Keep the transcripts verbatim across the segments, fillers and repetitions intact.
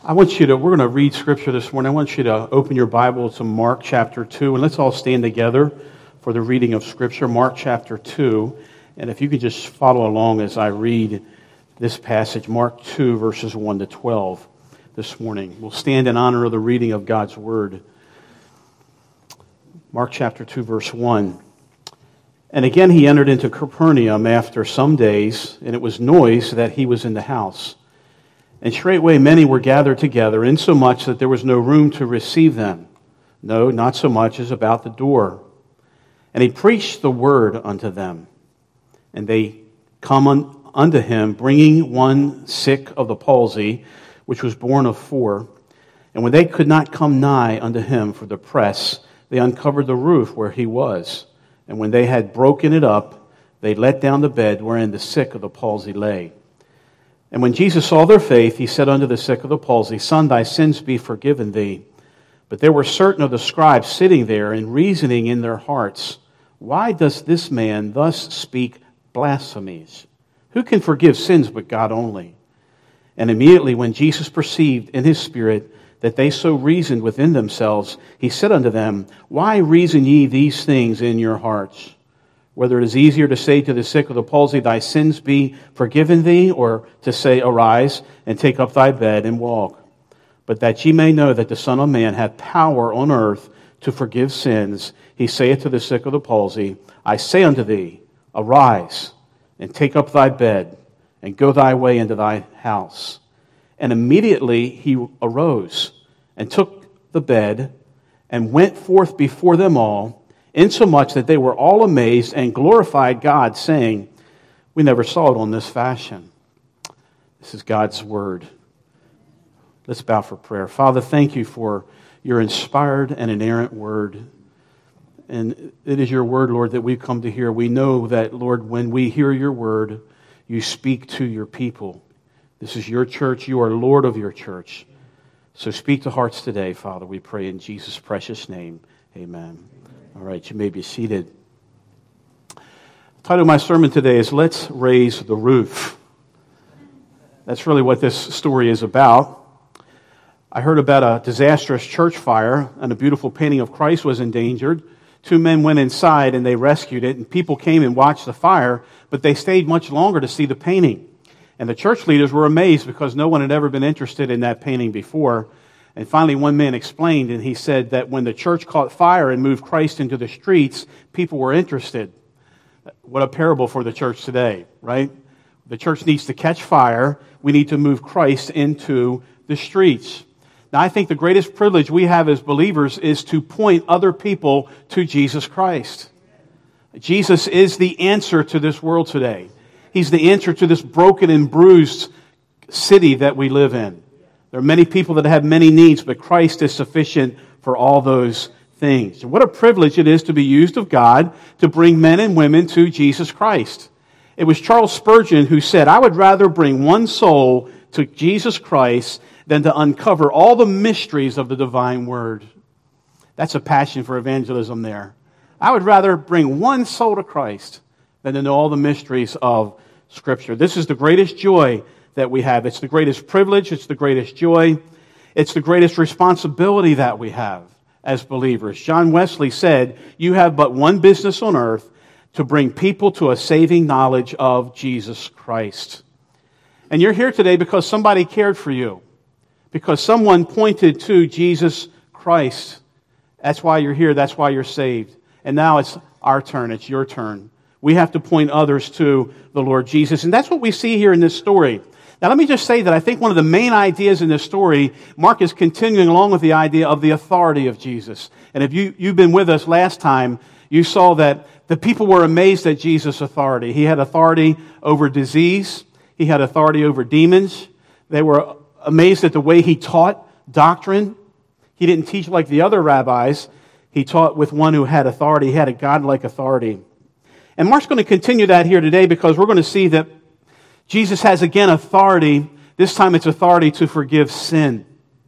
I want you to, we're going to read Scripture this morning. I want you to open your Bible to Mark chapter two, and let's all stand together for the reading of Scripture. Mark chapter two, and if you could just follow along as I read this passage, Mark two, verses one to twelve this morning. We'll stand in honor of the reading of God's Word. Mark chapter two, verse one. And again he entered into Capernaum after some days, and it was noised that he was in the house. And straightway many were gathered together, insomuch that there was no room to receive them, no, not so much as about the door. And he preached the word unto them. And they come un- unto him, bringing one sick of the palsy, which was born of four. And when they could not come nigh unto him for the press, they uncovered the roof where he was. And when they had broken it up, they let down the bed wherein the sick of the palsy lay. And when Jesus saw their faith, he said unto the sick of the palsy, Son, thy sins be forgiven thee. But there were certain of the scribes sitting there and reasoning in their hearts, Why does this man thus speak blasphemies? Who can forgive sins but God only? And immediately when Jesus perceived in his spirit that they so reasoned within themselves, he said unto them, Why reason ye these things in your hearts? Whether it is easier to say to the sick of the palsy, Thy sins be forgiven thee, or to say, Arise, and take up thy bed, and walk. But that ye may know that the Son of Man hath power on earth to forgive sins, he saith to the sick of the palsy, I say unto thee, Arise, and take up thy bed, and go thy way into thy house. And immediately he arose, and took the bed, and went forth before them all, insomuch that they were all amazed and glorified God, saying, We never saw it on this fashion. This is God's word. Let's bow for prayer. Father, thank you for your inspired and inerrant word. And it is your word, Lord, that we've come to hear. We know that, Lord, when we hear your word, you speak to your people. This is your church. You are Lord of your church. So speak to hearts today, Father, we pray in Jesus' precious name. Amen. All right, you may be seated. The title of my sermon today is Let's Raise the Roof. That's really what this story is about. I heard about a disastrous church fire, and a beautiful painting of Christ was endangered. Two men went inside and they rescued it, and people came and watched the fire, but they stayed much longer to see the painting. And the church leaders were amazed because no one had ever been interested in that painting before. And finally, one man explained, and he said that when the church caught fire and moved Christ into the streets, people were interested. What a parable for the church today, right? The church needs to catch fire. We need to move Christ into the streets. Now, I think the greatest privilege we have as believers is to point other people to Jesus Christ. Jesus is the answer to this world today. He's the answer to this broken and bruised city that we live in. There are many people that have many needs, but Christ is sufficient for all those things. What a privilege it is to be used of God to bring men and women to Jesus Christ. It was Charles Spurgeon who said, I would rather bring one soul to Jesus Christ than to uncover all the mysteries of the divine word. That's a passion for evangelism there. I would rather bring one soul to Christ than to know all the mysteries of Scripture. This is the greatest joy that we have. It's the greatest privilege. It's the greatest joy. It's the greatest responsibility that we have as believers. John Wesley said, you have but one business on earth, to bring people to a saving knowledge of Jesus Christ. And you're here today because somebody cared for you, because someone pointed to Jesus Christ. That's why you're here. That's why you're saved. And now it's our turn. It's your turn. We have to point others to the Lord Jesus. And that's what we see here in this story. Now, let me just say that I think one of the main ideas in this story, Mark is continuing along with the idea of the authority of Jesus. And if you, you've been with us last time, you saw that the people were amazed at Jesus' authority. He had authority over disease. He had authority over demons. They were amazed at the way he taught doctrine. He didn't teach like the other rabbis. He taught with one who had authority. He had a godlike authority. And Mark's going to continue that here today because we're going to see that Jesus has again authority. This time it's authority to forgive sin.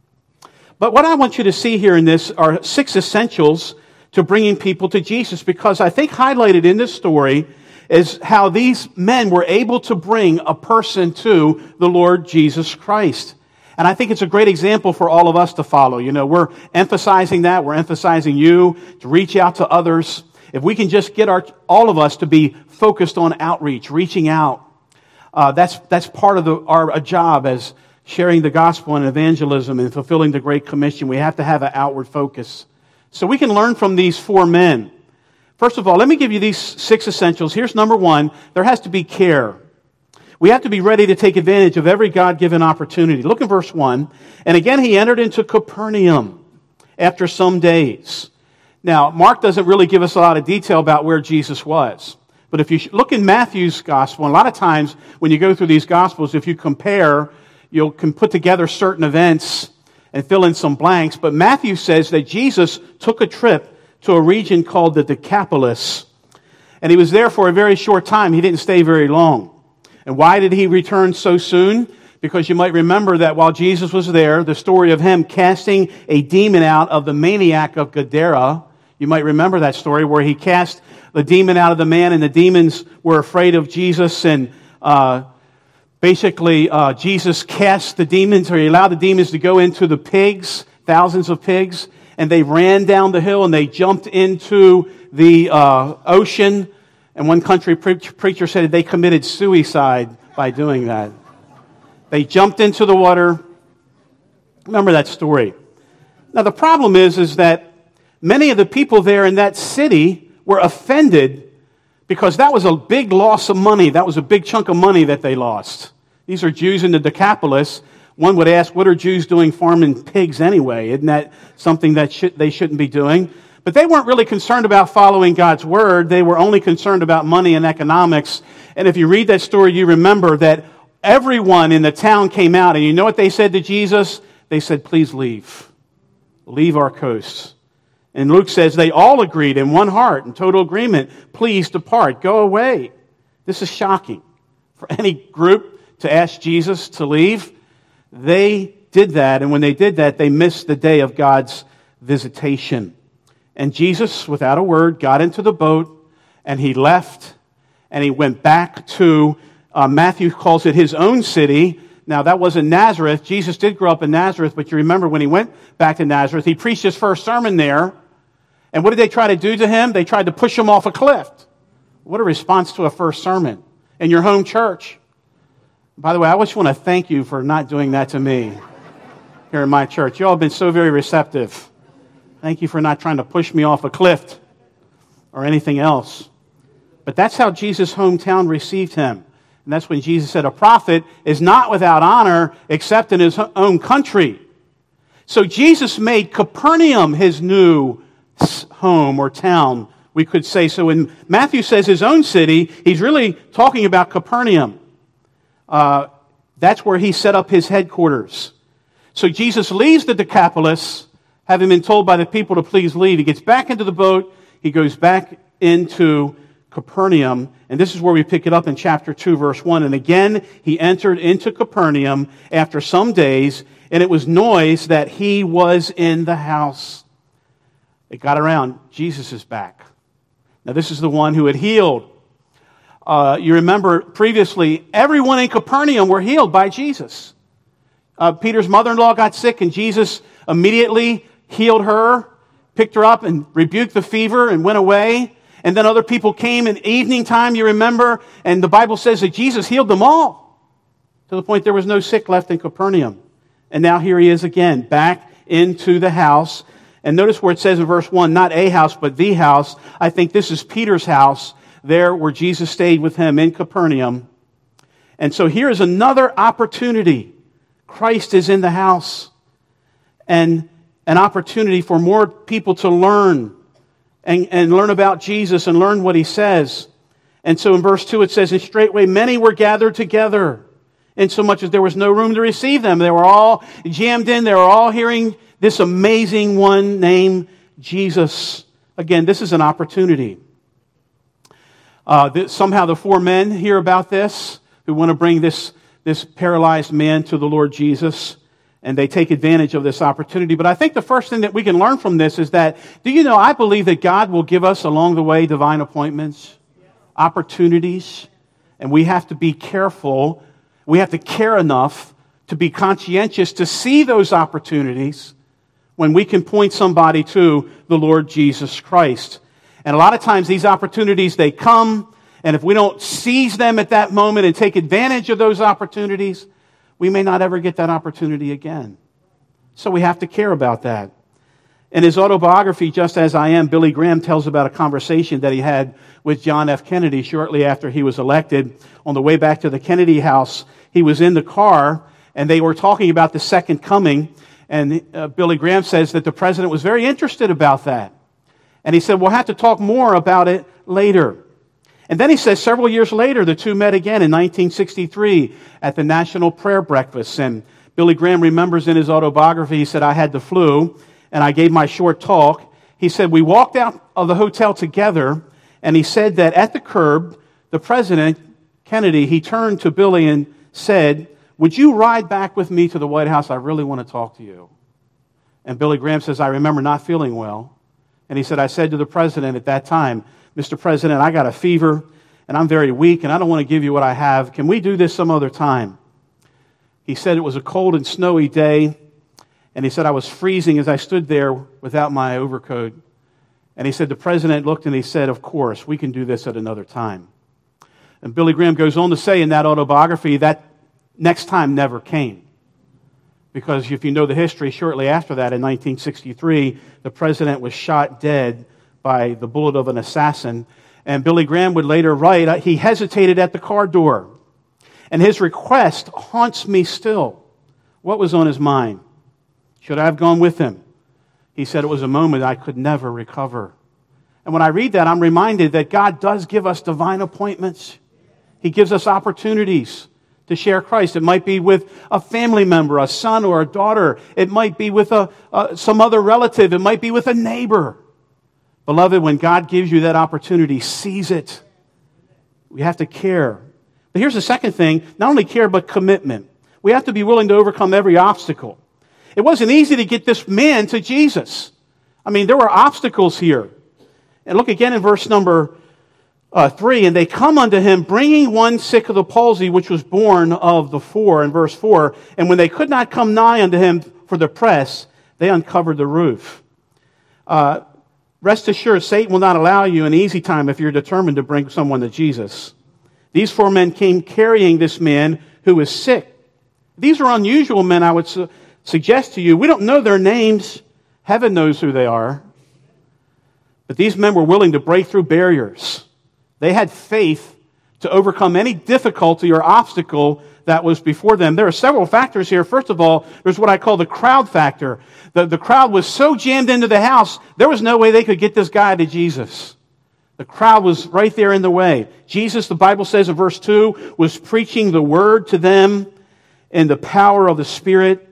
But what I want you to see here in this are six essentials to bringing people to Jesus, because I think highlighted in this story is how these men were able to bring a person to the Lord Jesus Christ. And I think it's a great example for all of us to follow. You know, we're emphasizing that. We're emphasizing you to reach out to others. If we can just get our all of us to be focused on outreach, reaching out, uh, that's that's part of the, our a job as sharing the gospel and evangelism and fulfilling the Great Commission. We have to have an outward focus. So we can learn from these four men. First of all, let me give you these six essentials. Here's number one. There has to be care. We have to be ready to take advantage of every God-given opportunity. Look at verse one. And again, he entered into Capernaum after some days. Now, Mark doesn't really give us a lot of detail about where Jesus was. But if you look in Matthew's gospel, and a lot of times when you go through these gospels, if you compare, you can put together certain events and fill in some blanks. But Matthew says that Jesus took a trip to a region called the Decapolis. And he was there for a very short time. He didn't stay very long. And why did he return so soon? Because you might remember that while Jesus was there, the story of him casting a demon out of the maniac of Gadara, you might remember that story where he cast the demon out of the man and the demons were afraid of Jesus, and uh, basically uh, Jesus cast the demons, or he allowed the demons to go into the pigs, thousands of pigs, and they ran down the hill and they jumped into the uh, ocean. And one country pre- preacher said they committed suicide by doing that. They jumped into the water. Remember that story. Now the problem is, is that many of the people there in that city were offended because that was a big loss of money. That was a big chunk of money that they lost. These are Jews in the Decapolis. One would ask, what are Jews doing farming pigs anyway? Isn't that something that should, they shouldn't be doing? But they weren't really concerned about following God's word. They were only concerned about money and economics. And if you read that story, you remember that everyone in the town came out. And you know what they said to Jesus? They said, please leave. Leave our coast. And Luke says they all agreed in one heart, in total agreement, please depart, go away. This is shocking. For any group to ask Jesus to leave, they did that. And when they did that, they missed the day of God's visitation. And Jesus, without a word, got into the boat, and he left, and he went back to, uh, Matthew calls it his own city. Now, that wasn't Nazareth. Jesus did grow up in Nazareth, but you remember when he went back to Nazareth, he preached his first sermon there. And what did they try to do to him? They tried to push him off a cliff. What a response to a first sermon in your home church. By the way, I just want to thank you for not doing that to me here in my church. You all have been so very receptive. Thank you for not trying to push me off a cliff or anything else. But that's how Jesus' hometown received him. And that's when Jesus said, a prophet is not without honor except in his own country. So Jesus made Capernaum his new home or town, we could say. So when Matthew says his own city, he's really talking about Capernaum. Uh, that's where he set up his headquarters. So Jesus leaves the Decapolis, having been told by the people to please leave. He gets back into the boat. He goes back into Capernaum. And this is where we pick it up in chapter two, verse one. And again, he entered into Capernaum after some days, and it was noise that he was in the house. It got around. Jesus is back. Now, this is the one who had healed. Uh, you remember previously, everyone in Capernaum were healed by Jesus. Uh, Peter's mother-in-law got sick, and Jesus immediately healed her, picked her up, and rebuked the fever and went away. And then other people came in evening time, you remember, and the Bible says that Jesus healed them all to the point there was no sick left in Capernaum. And now here he is again, back into the house. And notice where it says in verse one, not a house, but the house. I think this is Peter's house, there where Jesus stayed with him in Capernaum. And so here is another opportunity. Christ is in the house. And an opportunity for more people to learn and, and learn about Jesus and learn what he says. And so in verse two it says, and straightway many were gathered together, insomuch as there was no room to receive them. They were all jammed in. They were all hearing this amazing one named Jesus. Again, this is an opportunity. Uh, th- somehow the four men hear about this, who want to bring this, this paralyzed man to the Lord Jesus, and they take advantage of this opportunity. But I think the first thing that we can learn from this is that, do you know, I believe that God will give us along the way divine appointments, opportunities, and we have to be careful. We have to care enough to be conscientious, to see those opportunities when we can point somebody to the Lord Jesus Christ. And a lot of times these opportunities, they come, and if we don't seize them at that moment and take advantage of those opportunities, we may not ever get that opportunity again. So we have to care about that. In his autobiography, Just As I Am, Billy Graham tells about a conversation that he had with John F. Kennedy shortly after he was elected. On the way back to the Kennedy house, he was in the car, and they were talking about the second coming. And uh, Billy Graham says that the president was very interested about that. And he said, we'll have to talk more about it later. And then he says several years later, the two met again in nineteen sixty-three at the National Prayer Breakfast. And Billy Graham remembers in his autobiography, he said, I had the flu, and I gave my short talk. He said, we walked out of the hotel together, and he said that at the curb, the president, Kennedy, he turned to Billy and said, would you ride back with me to the White House? I really want to talk to you. And Billy Graham says, I remember not feeling well. And he said, I said to the president at that time, Mister President, I got a fever, and I'm very weak, and I don't want to give you what I have. Can we do this some other time? He said it was a cold and snowy day, and he said I was freezing as I stood there without my overcoat. And he said the president looked and he said, of course, we can do this at another time. And Billy Graham goes on to say in that autobiography that next time never came. Because if you know the history, shortly after that, in nineteen sixty-three, the president was shot dead by the bullet of an assassin. And Billy Graham would later write, he hesitated at the car door. And his request haunts me still. What was on his mind? Should I have gone with him? He said it was a moment I could never recover. And when I read that, I'm reminded that God does give us divine appointments. He gives us opportunities to share Christ. It might be with a family member, a son or a daughter. It might be with a, uh, some other relative. It might be with a neighbor. Beloved, when God gives you that opportunity, seize it. We have to care. But here's the second thing, not only care, but commitment. We have to be willing to overcome every obstacle. It wasn't easy to get this man to Jesus. I mean, there were obstacles here. And look again in verse number uh, three. And they come unto him, bringing one sick of the palsy, which was born of the four, in verse four. And when they could not come nigh unto him for the press, they uncovered the roof. Uh, rest assured, Satan will not allow you an easy time if you're determined to bring someone to Jesus. These four men came carrying this man who was sick. These are unusual men, I would su- suggest to you. We don't know their names. Heaven knows who they are. But these men were willing to break through barriers. They had faith to overcome any difficulty or obstacle that was before them. There are several factors here. First of all, there's what I call the crowd factor. The, the crowd was so jammed into the house, there was no way they could get this guy to Jesus. The crowd was right there in the way. Jesus, the Bible says in verse two, was preaching the word to them in the power of the Spirit.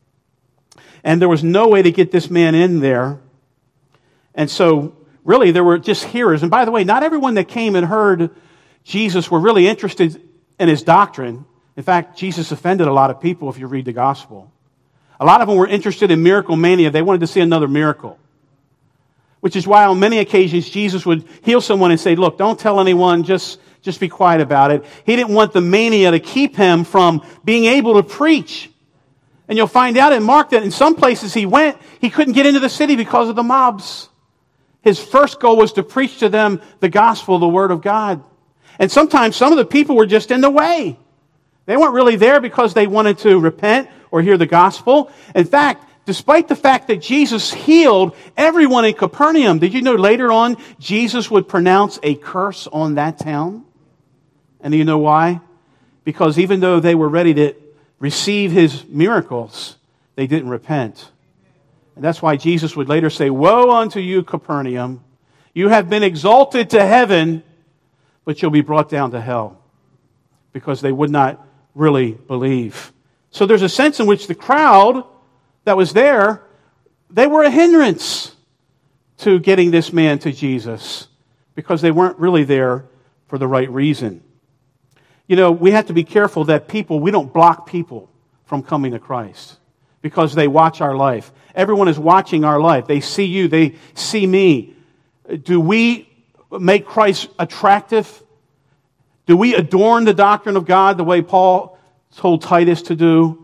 And there was no way to get this man in there. And so, really, there were just hearers. And by the way, not everyone that came and heard Jesus were really interested in his doctrine. In fact, Jesus offended a lot of people if you read the gospel. A lot of them were interested in miracle mania. They wanted to see another miracle. Which is why on many occasions Jesus would heal someone and say, look, don't tell anyone, just, just be quiet about it. He didn't want the mania to keep him from being able to preach. And you'll find out in Mark that in some places he went, he couldn't get into the city because of the mobs. His first goal was to preach to them the gospel, the word of God. And sometimes some of the people were just in the way. They weren't really there because they wanted to repent or hear the gospel. In fact, despite the fact that Jesus healed everyone in Capernaum, did you know later on Jesus would pronounce a curse on that town? And do you know why? Because even though they were ready to receive his miracles, they didn't repent. And that's why Jesus would later say, woe unto you, Capernaum. You have been exalted to heaven, but you'll be brought down to hell. Because they would not really believe. So there's a sense in which the crowd that was there, they were a hindrance to getting this man to Jesus because they weren't really there for the right reason. You know, we have to be careful that people, we don't block people from coming to Christ because they watch our life. Everyone is watching our life. They see you, they see me. Do we make Christ attractive? Do we adorn the doctrine of God the way Paul told Titus to do?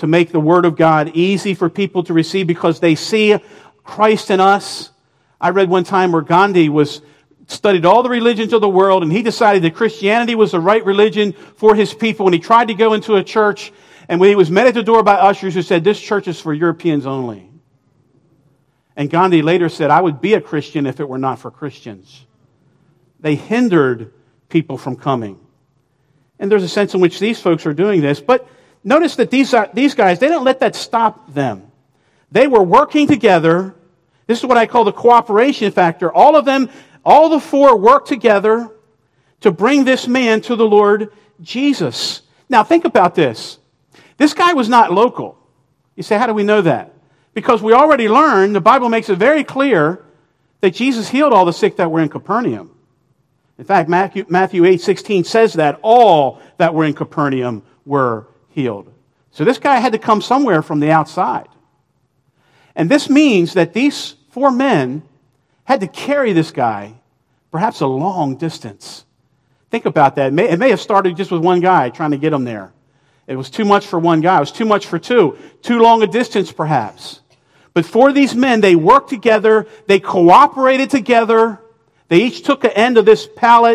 to make the Word of God easy for people to receive because they see Christ in us. I read one time where Gandhi was studied all the religions of the world, and he decided that Christianity was the right religion for his people, and he tried to go into a church, and when he was met at the door by ushers who said, "This church is for Europeans only." And Gandhi later said, "I would be a Christian if it were not for Christians." They hindered people from coming. And there's a sense in which these folks are doing this, but notice that these are, these guys, they didn't let that stop them. They were working together. This is what I call the cooperation factor. All of them, all the four worked together to bring this man to the Lord Jesus. Now think about this. This guy was not local. You say, how do we know that? Because we already learned, the Bible makes it very clear that Jesus healed all the sick that were in Capernaum. In fact, Matthew, Matthew eight sixteen says that all that were in Capernaum were healed. So this guy had to come somewhere from the outside. And this means that these four men had to carry this guy perhaps a long distance. Think about that. It may, it may have started just with one guy trying to get him there. It was too much for one guy. It was too much for two. Too long a distance perhaps. But for these men, they worked together. They cooperated together. They each took an end of this pallet.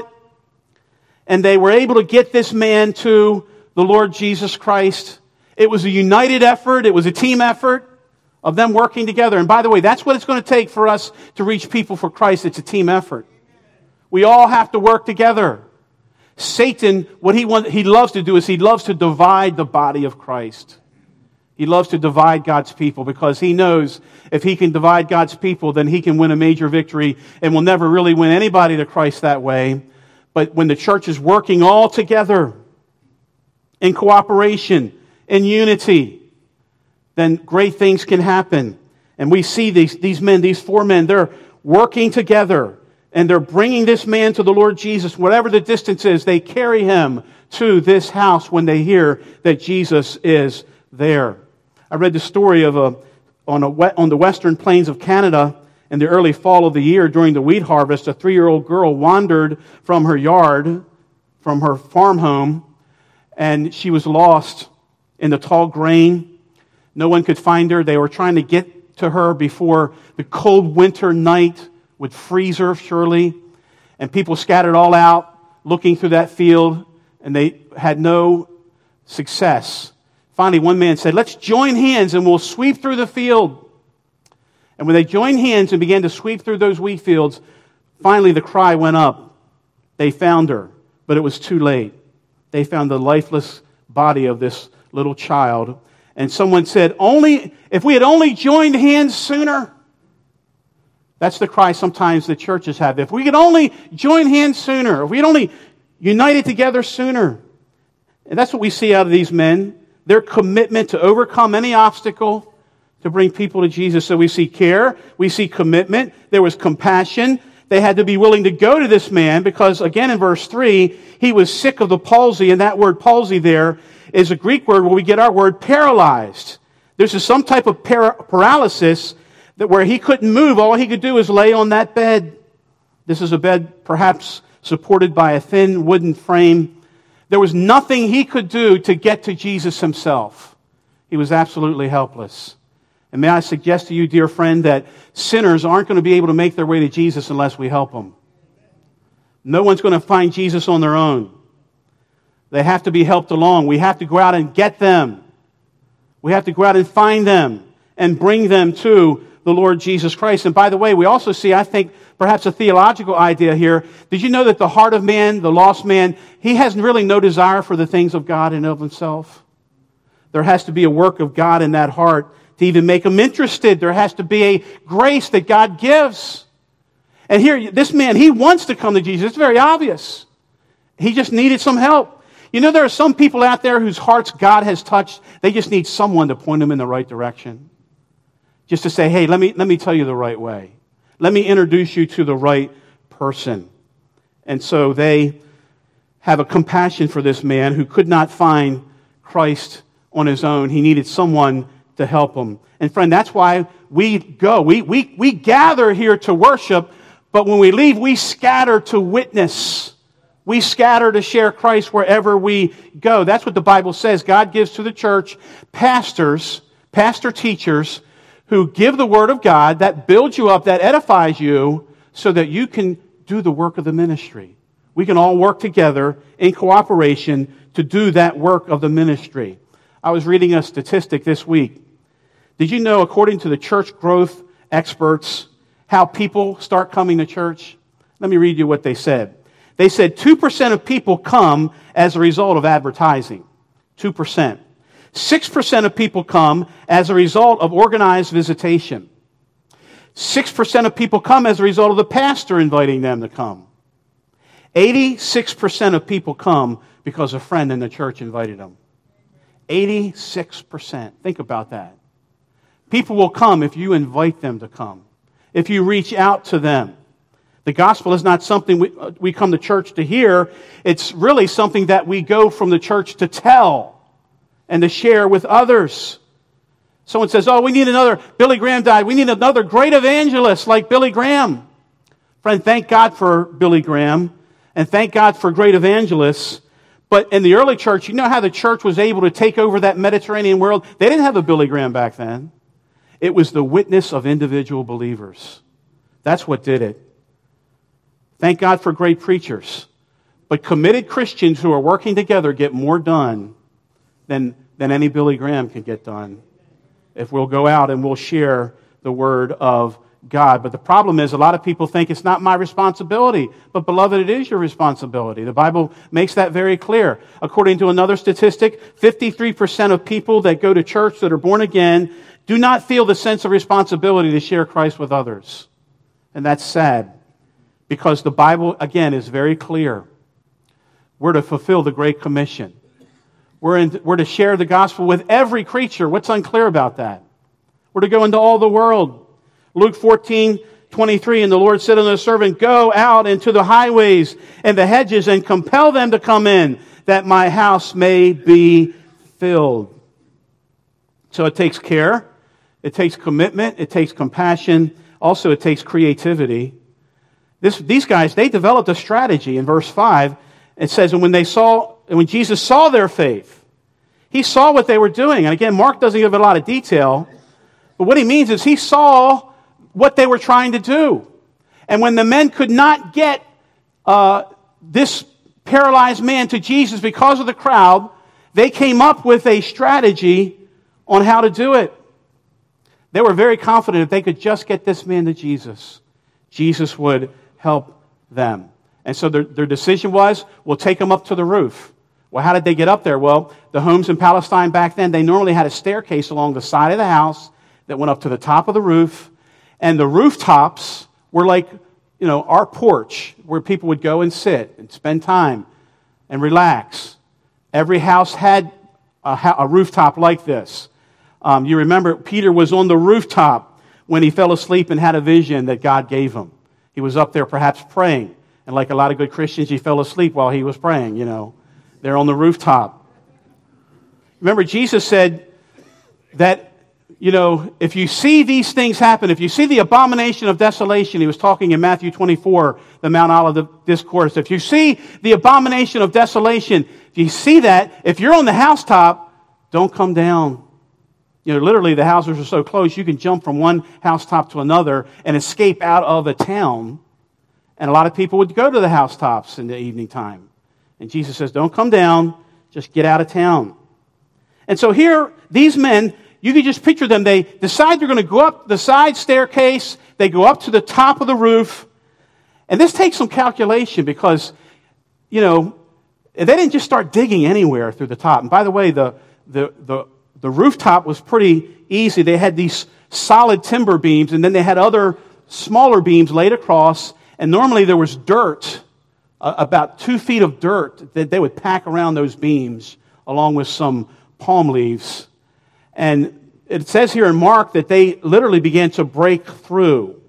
And they were able to get this man to the Lord Jesus Christ. It was a united effort. It was a team effort of them working together. And by the way, that's what it's going to take for us to reach people for Christ. It's a team effort. We all have to work together. Satan, what he wants, he loves to do is he loves to divide the body of Christ. He loves to divide God's people because he knows if he can divide God's people, then he can win a major victory and will never really win anybody to Christ that way. But when the church is working all together in cooperation, in unity, then great things can happen. And we see these, these men, these four men, they're working together and they're bringing this man to the Lord Jesus. Whatever the distance is, they carry him to this house when they hear that Jesus is there. I read the story of a on a on the western plains of Canada in the early fall of the year during the wheat harvest. A three-year-old girl wandered from her yard, from her farm home, and she was lost in the tall grain. No one could find her. They were trying to get to her before the cold winter night would freeze her, surely. And people scattered all out looking through that field, and they had no success. Finally, one man said, "Let's join hands and we'll sweep through the field." And when they joined hands and began to sweep through those wheat fields, finally the cry went up. They found her, but it was too late. They found the lifeless body of this little child. And someone said, "Only if we had only joined hands sooner." That's the cry sometimes the churches have. If we could only join hands sooner, if we had only united together sooner. And that's what we see out of these men. Their commitment to overcome any obstacle to bring people to Jesus. So we see care, we see commitment, there was compassion. They had to be willing to go to this man because, again, in verse three, he was sick of the palsy, and that word palsy there is a Greek word where we get our word paralyzed. This is some type of para- paralysis that where he couldn't move. All he could do is lay on that bed. This is a bed perhaps supported by a thin wooden frame. There was nothing he could do to get to Jesus himself. He was absolutely helpless. And may I suggest to you, dear friend, that sinners aren't going to be able to make their way to Jesus unless we help them. No one's going to find Jesus on their own. They have to be helped along. We have to go out and get them. We have to go out and find them and bring them to the Lord Jesus Christ. And by the way, we also see, I think, perhaps a theological idea here. Did you know that the heart of man, the lost man, he has really no desire for the things of God and of himself? There has to be a work of God in that heart to even make him interested. There has to be a grace that God gives. And here, this man, he wants to come to Jesus. It's very obvious. He just needed some help. You know, there are some people out there whose hearts God has touched. They just need someone to point them in the right direction. Just to say, hey, let me, let me tell you the right way. Let me introduce you to the right person. And so they have a compassion for this man who could not find Christ on his own. He needed someone to help him. And friend, that's why we go. We, we, we gather here to worship, but when we leave, we scatter to witness We scatter to share Christ wherever we go. That's what the Bible says. God gives to the church pastors, pastor teachers, who give the Word of God, that builds you up, that edifies you, so that you can do the work of the ministry. We can all work together in cooperation to do that work of the ministry. I was reading a statistic this week. Did you know, according to the church growth experts, how people start coming to church? Let me read you what they said. They said two percent of people come as a result of advertising. two percent. six percent of people come as a result of organized visitation. six percent of people come as a result of the pastor inviting them to come. eighty-six percent of people come because a friend in the church invited them. eighty-six percent. Think about that. People will come if you invite them to come, if you reach out to them. The gospel is not something we, we come to church to hear. It's really something that we go from the church to tell and to share with others. Someone says, oh, we need another, Billy Graham died. We need another great evangelist like Billy Graham. Friend, thank God for Billy Graham and thank God for great evangelists. But in the early church, you know how the church was able to take over that Mediterranean world? They didn't have a Billy Graham back then. It was the witness of individual believers. That's what did it. Thank God for great preachers. But committed Christians who are working together get more done than, than any Billy Graham can get done if we'll go out and we'll share the Word of God. But the problem is a lot of people think it's not my responsibility. But beloved, it is your responsibility. The Bible makes that very clear. According to another statistic, fifty-three percent of people that go to church that are born again do not feel the sense of responsibility to share Christ with others. And that's sad. Because the Bible, again, is very clear. We're to fulfill the Great Commission. We're, in, we're to share the gospel with every creature. What's unclear about that? We're to go into all the world. Luke fourteen twenty-three, and the Lord said unto the servant, go out into the highways and the hedges and compel them to come in, that my house may be filled. So it takes care. It takes commitment. It takes compassion. Also, it takes creativity. This, these guys, they developed a strategy in verse five. It says, and when they saw, and when Jesus saw their faith, he saw what they were doing. And again, Mark doesn't give a lot of detail, but what he means is he saw what they were trying to do. And when the men could not get uh, this paralyzed man to Jesus because of the crowd, they came up with a strategy on how to do it. They were very confident if they could just get this man to Jesus, Jesus would help them. And so their, their decision was, we'll take them up to the roof. Well, how did they get up there? Well, the homes in Palestine back then, they normally had a staircase along the side of the house that went up to the top of the roof. And the rooftops were like, you know, our porch where people would go and sit and spend time and relax. Every house had a, a rooftop like this. Um, you remember Peter was on the rooftop when he fell asleep and had a vision that God gave him. He was up there perhaps praying. And like a lot of good Christians, he fell asleep while he was praying, you know. They're on the rooftop. Remember, Jesus said that, you know, if you see these things happen, if you see the abomination of desolation, he was talking in Matthew twenty-four, the Mount Olivet Discourse. If you see the abomination of desolation, if you see that, if you're on the housetop, don't come down. You know, literally the houses are so close, you can jump from one housetop to another and escape out of a town. And a lot of people would go to the housetops in the evening time. And Jesus says, don't come down, just get out of town. And so here, these men, you can just picture them. They decide they're going to go up the side staircase. They go up to the top of the roof. And this takes some calculation because, you know, they didn't just start digging anywhere through the top. And by the way, the the the The rooftop was pretty easy. They had these solid timber beams, and then they had other smaller beams laid across. And normally there was dirt, uh, about two feet of dirt that they would pack around those beams, along with some palm leaves. And it says here in Mark that they literally began to break through,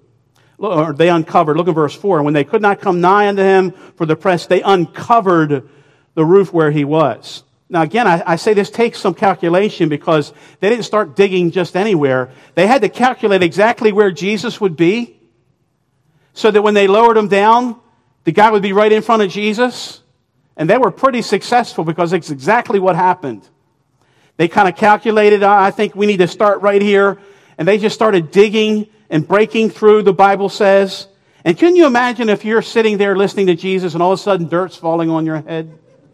or they uncovered. Look at verse four. And when they could not come nigh unto him for the press, they uncovered the roof where he was. Now, again, I, I say this takes some calculation because they didn't start digging just anywhere. They had to calculate exactly where Jesus would be so that when they lowered him down, the guy would be right in front of Jesus. And they were pretty successful because it's exactly what happened. They kind of calculated, I think we need to start right here. And they just started digging and breaking through, the Bible says. And can you imagine if you're sitting there listening to Jesus and all of a sudden dirt's falling on your head?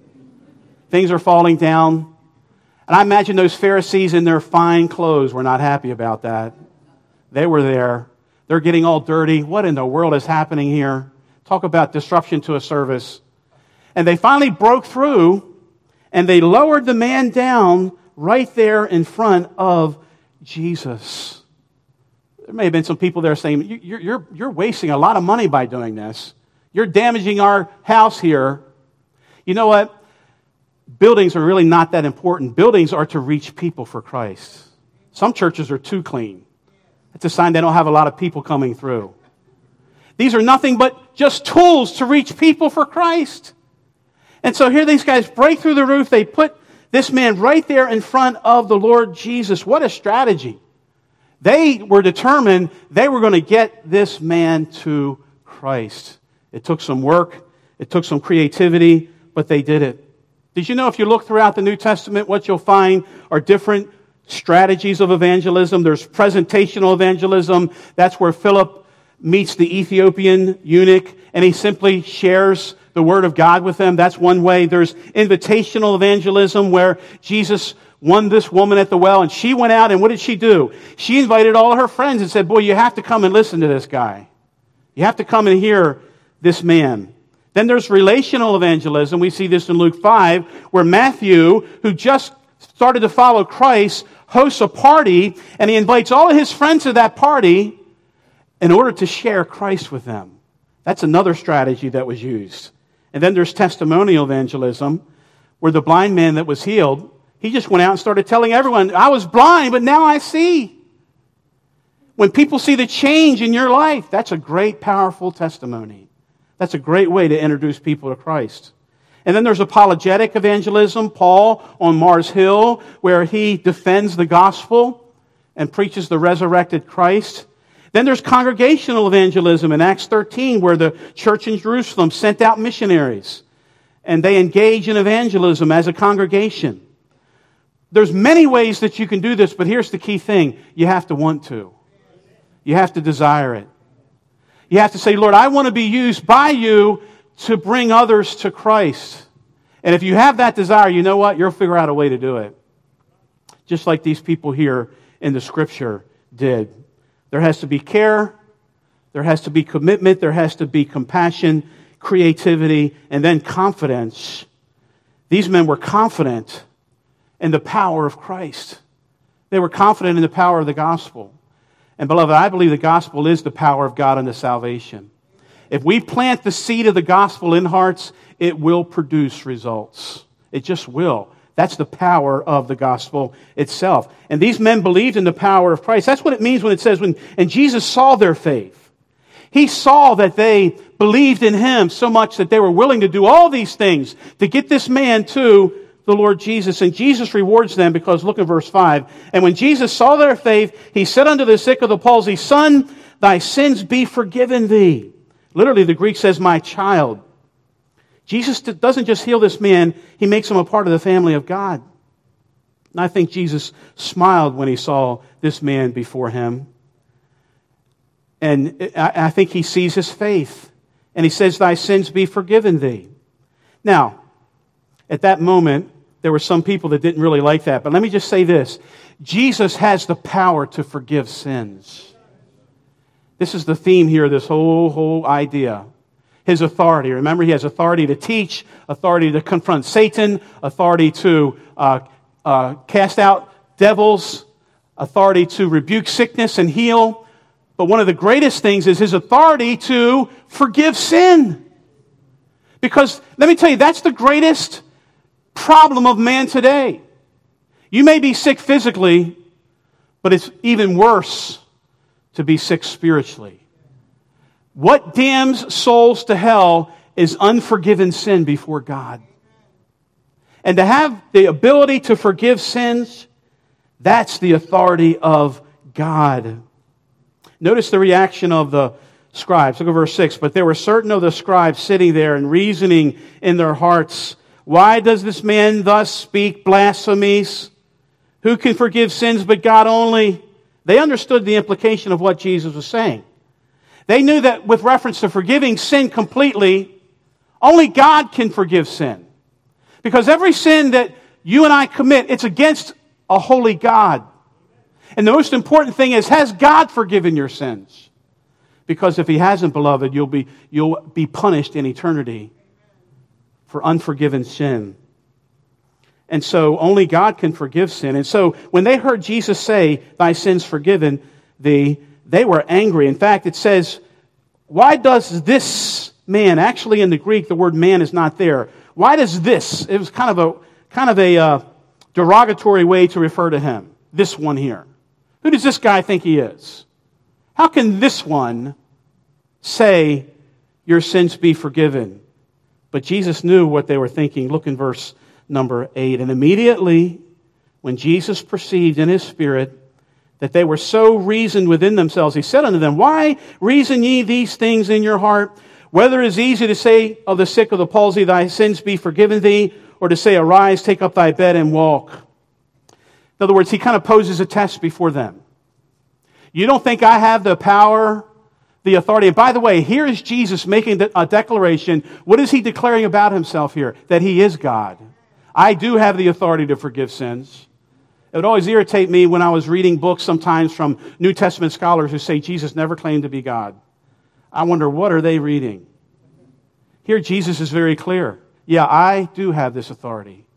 Things are falling down. And I imagine those Pharisees in their fine clothes were not happy about that. They were there. They're getting all dirty. What in the world is happening here? Talk about disruption to a service. And they finally broke through, and they lowered the man down right there in front of Jesus. There may have been some people there saying, you're, you're, you're wasting a lot of money by doing this. You're damaging our house here. You know what? Buildings are really not that important. Buildings are to reach people for Christ. Some churches are too clean. It's a sign they don't have a lot of people coming through. These are nothing but just tools to reach people for Christ. And so here these guys break through the roof. They put this man right there in front of the Lord Jesus. What a strategy. They were determined they were going to get this man to Christ. It took some work. It took some creativity, but they did it. Did you know if you look throughout the New Testament, what you'll find are different strategies of evangelism? There's presentational evangelism. That's where Philip meets the Ethiopian eunuch, and he simply shares the Word of God with them. That's one way. There's invitational evangelism, where Jesus won this woman at the well, and she went out, and what did she do? She invited all of her friends and said, boy, you have to come and listen to this guy. You have to come and hear this man. Then there's relational evangelism. We see this in Luke five, where Matthew, who just started to follow Christ, hosts a party, and he invites all of his friends to that party in order to share Christ with them. That's another strategy that was used. And then there's testimonial evangelism, where the blind man that was healed, he just went out and started telling everyone, I was blind, but now I see. When people see the change in your life, that's a great, powerful testimony. That's a great way to introduce people to Christ. And then there's apologetic evangelism. Paul on Mars Hill, where he defends the gospel and preaches the resurrected Christ. Then there's congregational evangelism in Acts thirteen, where the church in Jerusalem sent out missionaries, and they engage in evangelism as a congregation. There's many ways that you can do this, but here's the key thing. You have to want to. You have to desire it. You have to say, Lord, I want to be used by you to bring others to Christ. And if you have that desire, you know what? You'll figure out a way to do it. Just like these people here in the Scripture did. There has to be care. There has to be commitment. There has to be compassion, creativity, and then confidence. These men were confident in the power of Christ. They were confident in the power of the gospel. And beloved, I believe the gospel is the power of God unto salvation. If we plant the seed of the gospel in hearts, it will produce results. It just will. That's the power of the gospel itself. And these men believed in the power of Christ. That's what it means when it says, when and Jesus saw their faith. He saw that they believed in Him so much that they were willing to do all these things to get this man to the Lord Jesus. And Jesus rewards them because, look at verse five. And when Jesus saw their faith, He said unto the sick of the palsy, Son, thy sins be forgiven thee. Literally, the Greek says, my child. Jesus doesn't just heal this man, He makes him a part of the family of God. And I think Jesus smiled when He saw this man before Him. And I think He sees his faith. And He says, thy sins be forgiven thee. Now, at that moment, there were some people that didn't really like that. But let me just say this. Jesus has the power to forgive sins. This is the theme here, this whole, whole idea. His authority. Remember, He has authority to teach, authority to confront Satan, authority to uh, uh, cast out devils, authority to rebuke sickness and heal. But one of the greatest things is His authority to forgive sin. Because, let me tell you, that's the greatest problem of man today. You may be sick physically, but it's even worse to be sick spiritually. What damns souls to hell is unforgiven sin before God. And to have the ability to forgive sins, that's the authority of God. Notice the reaction of the scribes. Look at verse six. But there were certain of the scribes sitting there and reasoning in their hearts, why does this man thus speak blasphemies? Who can forgive sins but God only? They understood the implication of what Jesus was saying. They knew that with reference to forgiving sin completely, only God can forgive sin. Because every sin that you and I commit, it's against a holy God. And the most important thing is, has God forgiven your sins? Because if He hasn't, beloved, you'll be, you'll be punished in eternity for unforgiven sin. And so only God can forgive sin. And so when they heard Jesus say, thy sins forgiven thee, they were angry. In fact, it says, why does this man, actually in the Greek the word man is not there. Why does this, it was kind of a kind of a uh, derogatory way to refer to him, this one here. Who does this guy think he is? How can this one say, your sins be forgiven? But Jesus knew what they were thinking. Look in verse number eight. And immediately, when Jesus perceived in His spirit that they were so reasoned within themselves, He said unto them, why reason ye these things in your heart? Whether it is easy to say of the sick of the palsy, thy sins be forgiven thee, or to say, arise, take up thy bed and walk. In other words, He kind of poses a test before them. You don't think I have the power, the authority? And by the way, here is Jesus making a declaration. What is He declaring about Himself here? That He is God. I do have the authority to forgive sins. It would always irritate me when I was reading books sometimes from New Testament scholars who say Jesus never claimed to be God. I wonder, what are they reading? Here Jesus is very clear. Yeah, I do have this authority.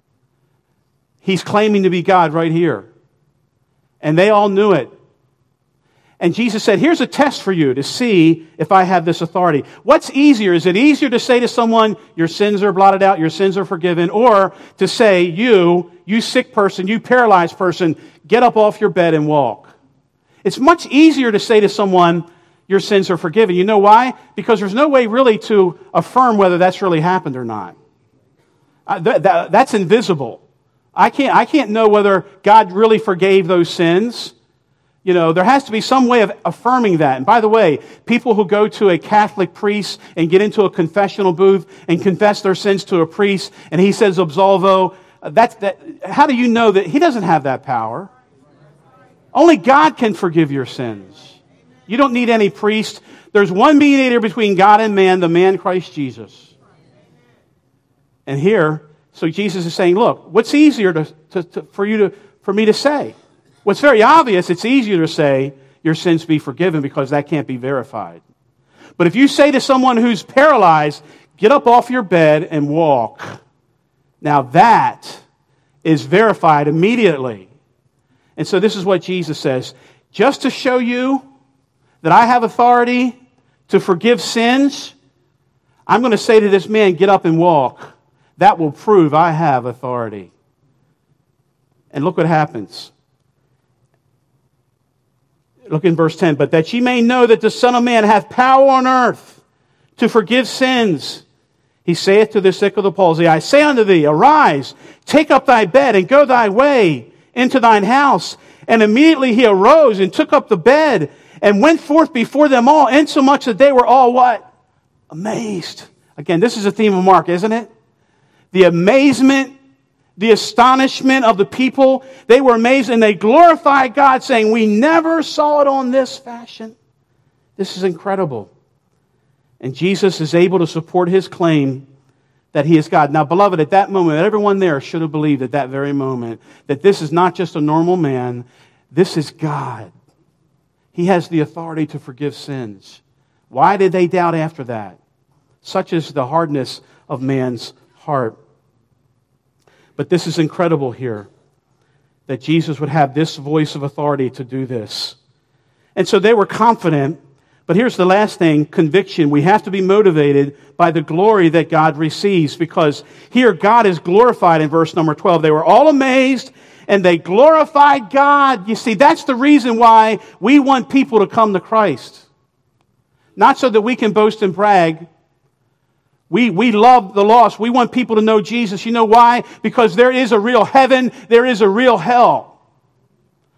He's claiming to be God right here. And they all knew it. And Jesus said, here's a test for you to see if I have this authority. What's easier? Is it easier to say to someone, your sins are blotted out, your sins are forgiven, or to say, you, you sick person, you paralyzed person, get up off your bed and walk? It's much easier to say to someone, your sins are forgiven. You know why? Because there's no way really to affirm whether that's really happened or not. Uh, that, that, that's invisible. I can't, I can't know whether God really forgave those sins. You know, there has to be some way of affirming that. And by the way, people who go to a Catholic priest and get into a confessional booth and confess their sins to a priest, and he says absolvo, that's, that, how do you know that he doesn't have that power? Only God can forgive your sins. You don't need any priest. There's one mediator between God and man, the man Christ Jesus. And here, so Jesus is saying, look, what's easier to, to, to, for you to, for me to say? What's very obvious, it's easier to say, your sins be forgiven, because that can't be verified. But if you say to someone who's paralyzed, get up off your bed and walk, now that is verified immediately. And so this is what Jesus says. Just to show you that I have authority to forgive sins, I'm going to say to this man, get up and walk. That will prove I have authority. And look what happens. Look in verse ten. But that ye may know that the Son of Man hath power on earth to forgive sins. He saith to the sick of the palsy, I say unto thee, arise, take up thy bed, and go thy way into thine house. And immediately he arose and took up the bed and went forth before them all, insomuch that they were all what? Amazed. Again, this is a theme of Mark, isn't it? The amazement, the astonishment of the people. They were amazed and they glorified God, saying, we never saw it on this fashion. This is incredible. And Jesus is able to support His claim that He is God. Now, beloved, at that moment, everyone there should have believed at that very moment that this is not just a normal man. This is God. He has the authority to forgive sins. Why did they doubt after that? Such is the hardness of man's heart. But this is incredible here, that Jesus would have this voice of authority to do this. And so they were confident. But here's the last thing, conviction. We have to be motivated by the glory that God receives, because here God is glorified in verse number twelve. They were all amazed and they glorified God. You see, that's the reason why we want people to come to Christ. Not so that we can boast and brag. We, we love the lost. We want people to know Jesus. You know why? Because there is a real heaven. There is a real hell.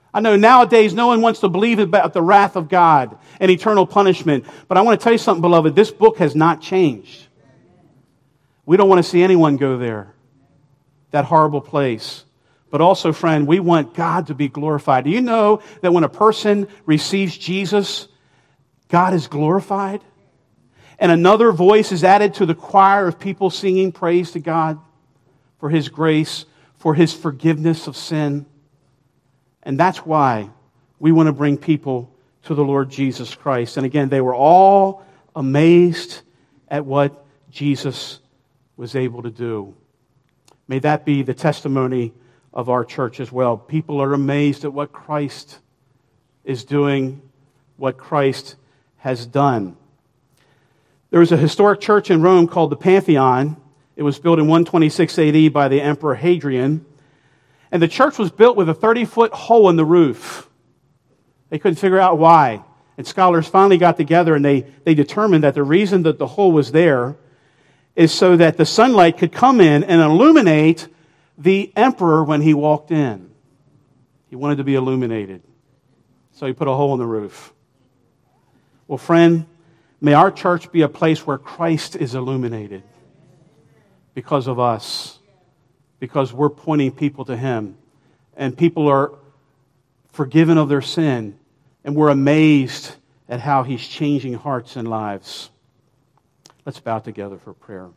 I know nowadays no one wants to believe about the wrath of God and eternal punishment. But I want to tell you something, beloved. This book has not changed. We don't want to see anyone go there, that horrible place. But also, friend, we want God to be glorified. Do you know that when a person receives Jesus, God is glorified? And another voice is added to the choir of people singing praise to God for His grace, for His forgiveness of sin. And that's why we want to bring people to the Lord Jesus Christ. And again, they were all amazed at what Jesus was able to do. May that be the testimony of our church as well. People are amazed at what Christ is doing, what Christ has done. There was a historic church in Rome called the Pantheon. It was built in one twenty-six A D by the Emperor Hadrian. And the church was built with a thirty-foot hole in the roof. They couldn't figure out why. And scholars finally got together and they, they determined that the reason that the hole was there is so that the sunlight could come in and illuminate the emperor when he walked in. He wanted to be illuminated. So he put a hole in the roof. Well, friend, may our church be a place where Christ is illuminated because of us. Because we're pointing people to Him. And people are forgiven of their sin. And we're amazed at how He's changing hearts and lives. Let's bow together for prayer.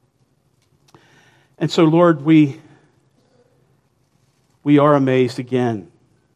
And so, Lord, we, we are amazed again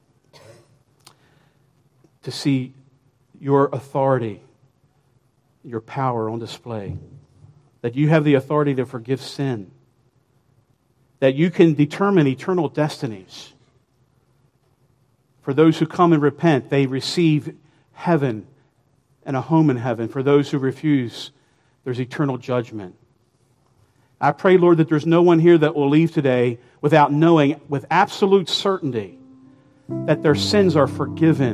to see your authority, your power on display. That you have the authority to forgive sin. That you can determine eternal destinies. For those who come and repent, they receive heaven and a home in heaven. For those who refuse, there's eternal judgment. I pray, Lord, that there's no one here that will leave today without knowing with absolute certainty that their sins are forgiven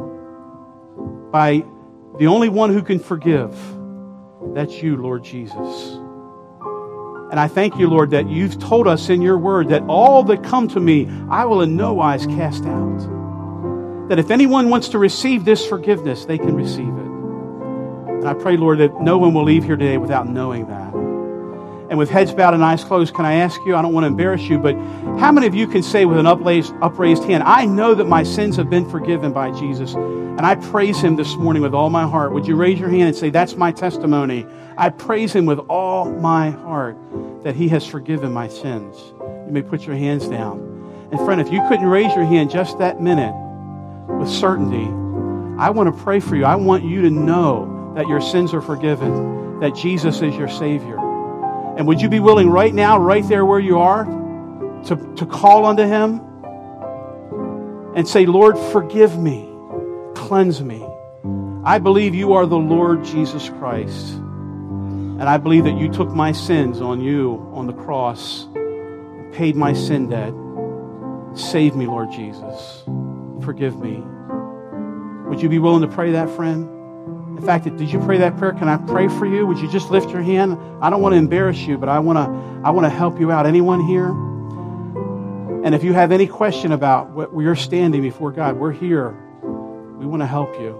by the only one who can forgive. That's you, Lord Jesus. And I thank you, Lord, that you've told us in your word that all that come to me, I will in no wise cast out. That if anyone wants to receive this forgiveness, they can receive it. And I pray, Lord, that no one will leave here today without knowing that. And with heads bowed and eyes closed, can I ask you, I don't want to embarrass you, but how many of you can say with an upraised, upraised hand, I know that my sins have been forgiven by Jesus, and I praise Him this morning with all my heart. Would you raise your hand and say, that's my testimony. I praise Him with all my heart that He has forgiven my sins. You may put your hands down. And friend, if you couldn't raise your hand just that minute with certainty, I want to pray for you. I want you to know that your sins are forgiven, that Jesus is your Savior. And would you be willing right now, right there where you are, to, to call unto Him and say, Lord, forgive me, cleanse me. I believe you are the Lord Jesus Christ. And I believe that you took my sins on you on the cross, paid my sin debt. Save me, Lord Jesus. Forgive me. Would you be willing to pray that, friend? In fact, did you pray that prayer? Can I pray for you? Would you just lift your hand? I don't want to embarrass you, but I want to I want to help you out. Anyone here? And if you have any question about where you're standing before God, we're here. We want to help you.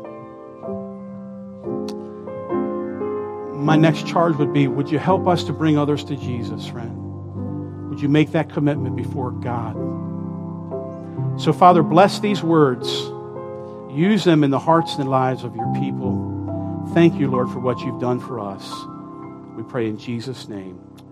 My next charge would be, would you help us to bring others to Jesus, friend? Would you make that commitment before God? So, Father, bless these words. Use them in the hearts and lives of your people. Thank you, Lord, for what you've done for us. We pray in Jesus' name.